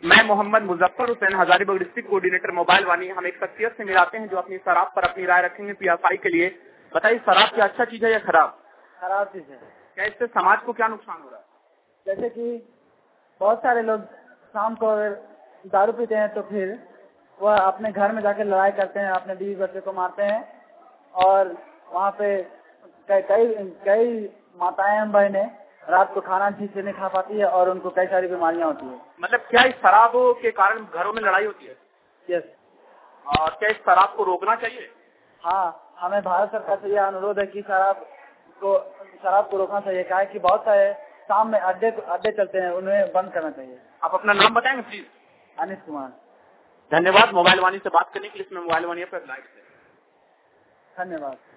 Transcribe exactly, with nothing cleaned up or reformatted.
मैं Mohammad Muzaffar Hussain, Hazaribagh district coordinator mobile Vani. हम एक शख्सियत से मिलाते हैं जो अपनी शराब पर अपनी राय रखेंगे पीएफआई के लिए। बताइए, शराब क्या अच्छा चीज है या खराब? खराब चीज है। क्या इससे समाज को क्या नुकसान हो रहा है? जैसे कि बहुत सारे लोग शाम को दारू पीते हैं तो फिर वह अपने घर में जाकर लड़ाई करते हैं, अपने बीवी बच्चे को मारते हैं, और वहाँ पे कई कई कई माताएं बहनें रात को खाना ठीक से नहीं खा पाती है और उनको कई सारी बीमारियां होती है। मतलब क्या इस शराबों के कारण घरों में लड़ाई होती है? यस। और क्या इस शराब को रोकना चाहिए? हाँ, हमें भारत सरकार से यह अनुरोध है कि शराब को शराब को रोकना चाहिए। क्या है कि बहुत सारे शाम में अड्डे अड्डे चलते हैं, उन्हें बंद करना चाहिए। आप अपना नाम बताएंगे प्लीज? अनिश कुमार। धन्यवाद मोबाइल वानी से बात करने के लिए। इसमें मोबाइल वानी पर लाइक। धन्यवाद।